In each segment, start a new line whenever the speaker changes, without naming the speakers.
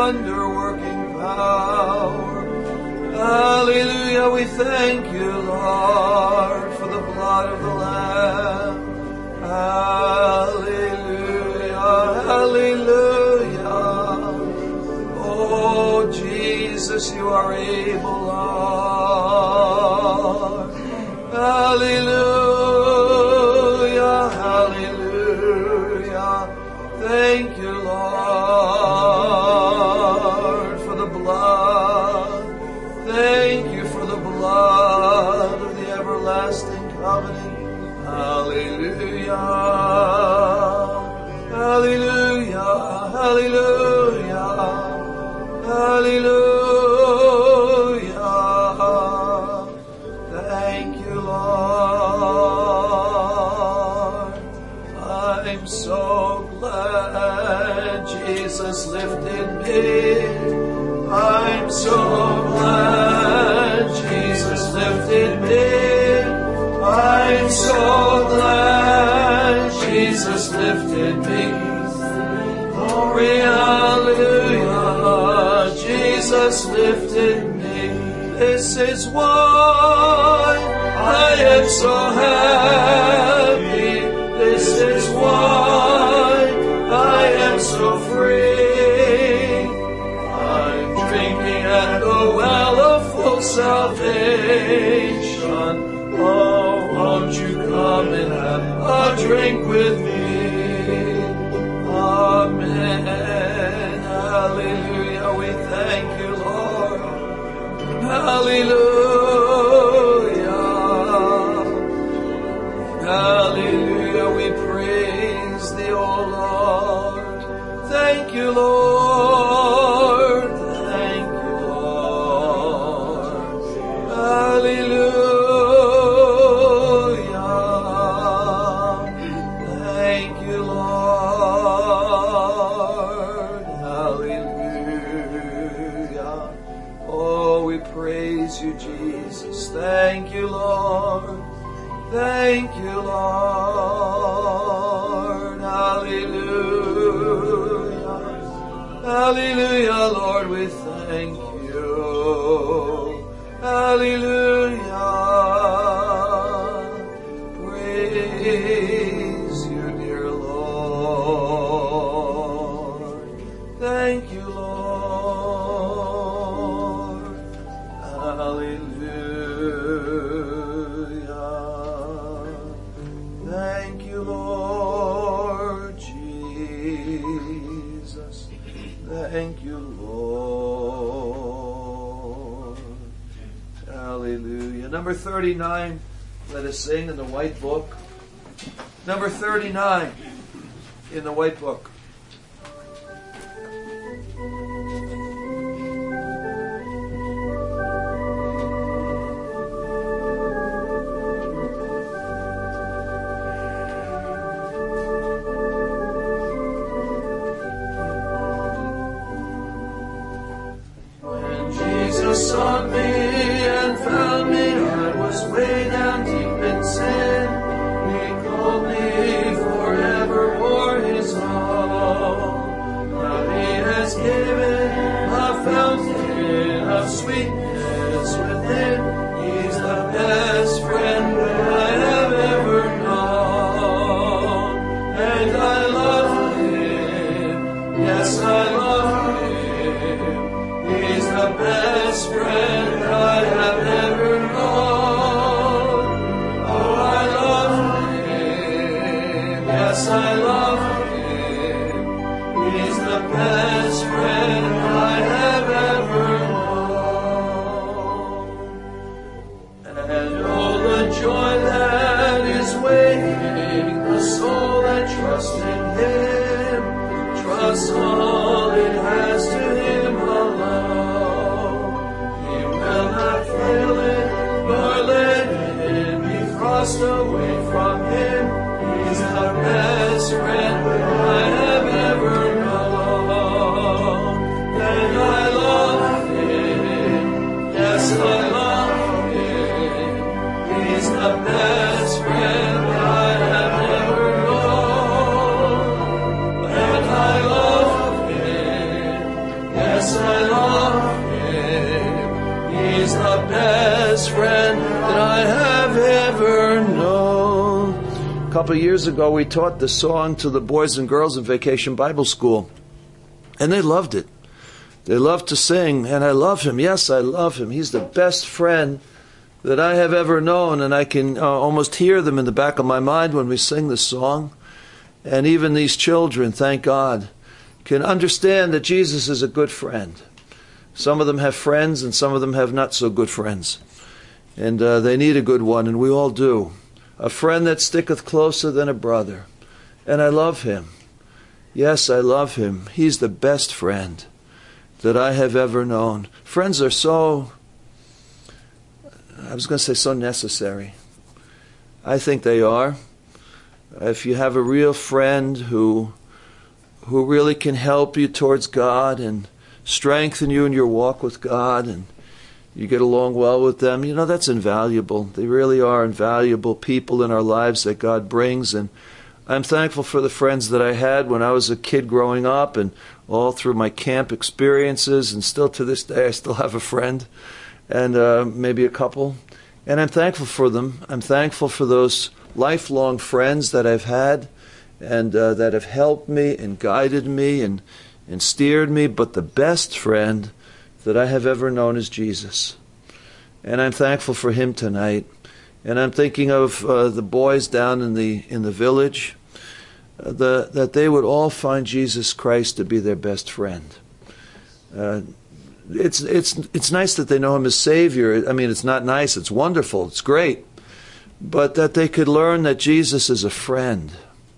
wonder-working power. Hallelujah, we thank you, Lord, for the blood of the Lamb. Hallelujah, hallelujah. Oh, Jesus, you are able, Lord. Hallelujah, hallelujah. Thank you, Lord, for the blood. Thank you for the blood of the everlasting covenant. Hallelujah, hallelujah, hallelujah, hallelujah. Thank you, Lord. I'm so glad Jesus lifted me. I'm so glad Jesus lifted me. I'm so glad Jesus lifted me. Glory, hallelujah, Jesus lifted me. This is why I am so happy. This is why I am so free. I'm drinking at the well of full salvation. Oh, won't you come and have a drink with me? Amen. Hallelujah. We thank you, Lord. Hallelujah. Hallelujah. We praise thee, O Lord. Thank you, Lord. Thank you, Lord. Hallelujah. Thank you, Lord. Hallelujah. Oh, we praise you, Jesus. Thank you, Lord. Thank you, Lord. Hallelujah. Hallelujah, Lord, we thank you. Hallelujah. Praise you, dear Lord. Thank you, Lord. Hallelujah. Thank you, Lord Jesus. Thank you, Lord. Hallelujah. Number 39, let us sing in the white book. Number 39 in the white book. Sought me and found me. I was way down deep in sin. He called me forevermore his own. Now he has given a fountain of sweetness within. He's the best friend that I have ever known. And I love him. Yes, I love him. He's the best friend I have ever known. Oh, I love him. Yes, I love him. He's the best friend I have ever known. And oh, the joy that is waiting, the soul that trusts in him, trusts all it has to him alone. He will not fail it, nor let it be thrust away from him. He's the best friend that I have ever known. And I love him, yes, I love him. He's the best friend I have ever known. And I love him, yes, couple of years ago, we taught the song to the boys and girls in Vacation Bible School, and they loved it. They loved to sing, and I love him. Yes, I love him. He's the best friend that I have ever known, and I can almost hear them in the back of my mind when we sing this song. And even these children, thank God, can understand that Jesus is a good friend. Some of them have friends, and some of them have not so good friends. And they need a good one, and we all do. A friend that sticketh closer than a brother. And I love him. Yes, I love him. He's the best friend that I have ever known. Friends are so, I was going to say so necessary. I think they are. If you have a real friend who really can help you towards God and strengthen you in your walk with God, and you get along well with them, that's invaluable. They really are invaluable people in our lives that God brings. And I'm thankful for the friends that I had when I was a kid growing up, and all through my camp experiences, and still to this day I still have a friend and maybe a couple. And I'm thankful for them. I'm thankful for those lifelong friends that I've had and that have helped me and guided me and steered me. But the best friend that I have ever known is Jesus. And I'm thankful for him tonight. And I'm thinking of the boys down in the village, that they would all find Jesus Christ to be their best friend. It's nice that they know him as Savior. I mean, it's not nice, it's wonderful, it's great. But that they could learn that Jesus is a friend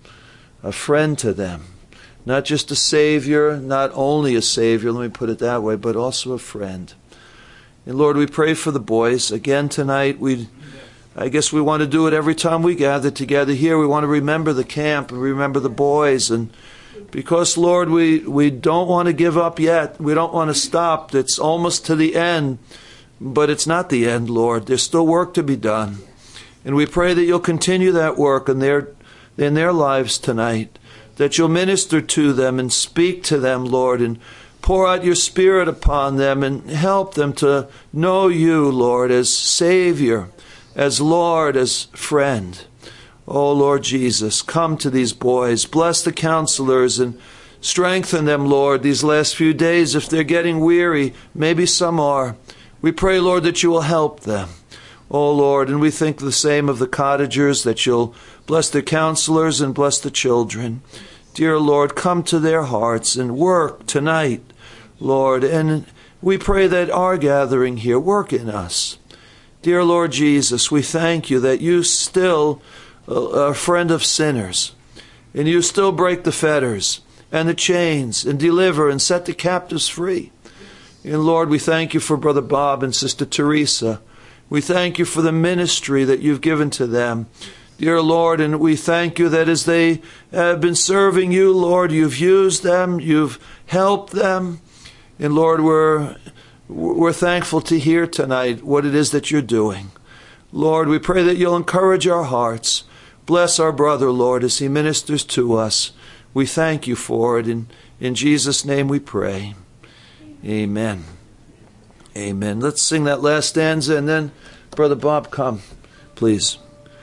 to them. Not just a Savior, not only a Savior, let me put it that way, but also a friend. And Lord, we pray for the boys. Again tonight, I guess we want to do it every time we gather together here. We want to remember the camp and remember the boys. And because, Lord, we don't want to give up yet. We don't want to stop. It's almost to the end, but it's not the end, Lord. There's still work to be done. And we pray that you'll continue that work in their lives tonight, that you'll minister to them and speak to them, Lord, and pour out your Spirit upon them and help them to know you, Lord, as Savior, as Lord, as friend. Oh, Lord Jesus, come to these boys. Bless the counselors and strengthen them, Lord, these last few days. If they're getting weary, maybe some are. We pray, Lord, that you will help them. Oh, Lord, and we think the same of the cottagers, that you'll bless the counselors and bless the children. Dear Lord, come to their hearts and work tonight, Lord. And we pray that our gathering here, work in us. Dear Lord Jesus, we thank you that you still are a friend of sinners, and you still break the fetters and the chains and deliver and set the captives free. And Lord, we thank you for Brother Bob and Sister Teresa. We thank you for the ministry that you've given to them, dear Lord, and we thank you that as they have been serving you, Lord, you've used them, you've helped them. And Lord, we're thankful to hear tonight what it is that you're doing. Lord, we pray that you'll encourage our hearts. Bless our brother, Lord, as he ministers to us. We thank you for it. In Jesus' name we pray. Amen. Amen. Let's sing that last stanza, and then Brother Bob, come, please.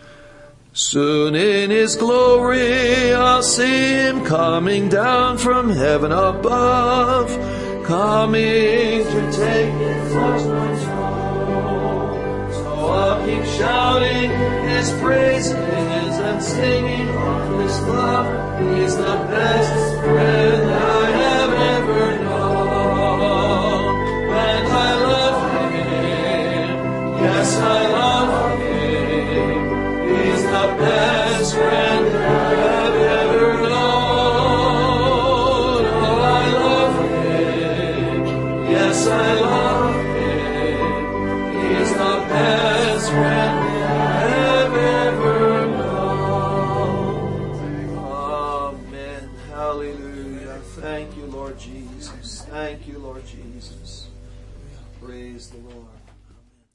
Soon in his glory I'll see him coming down from heaven above, coming to take his first one's home. So I'll keep shouting his praises and singing of his love. He's the best friend I have ever known. And I love him, yes I love him. He's the best friend I have ever known. Oh, I love him, yes I love him. He's the best friend I have ever known. Amen. Hallelujah. Thank you, Lord Jesus. Thank you, Lord Jesus. Praise the Lord.